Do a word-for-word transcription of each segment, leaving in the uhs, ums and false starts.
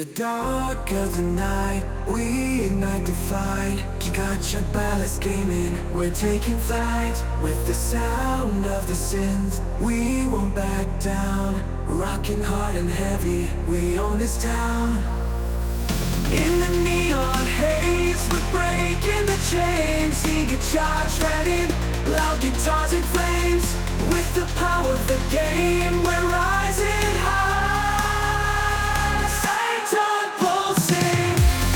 the dark of the night, we ignite the fight. Gigacha Ballast Gaming, we're taking flight. With the sound of the synth, we won't back down. Rocking hard and heavy, we own this town. In the neon haze, we're breaking the chains. Gigacha treading, loud guitars and flames. With the power of the game, we're rising high. Satan pulsing.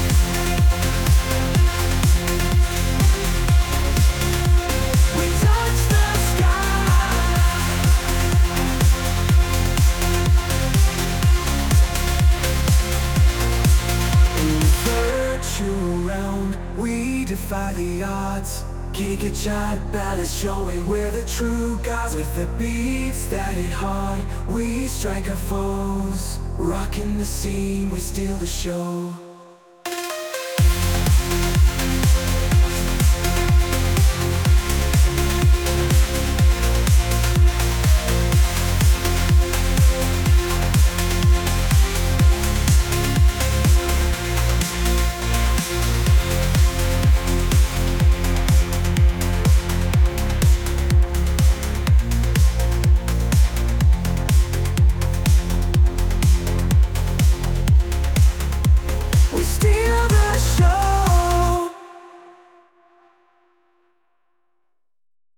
We touch the sky. In the virtual realm, we defy the odds. Gigacha Ballast showing we're the true gods. With the beats that hit hard, we strike our foes. Rocking the scene, we steal the show.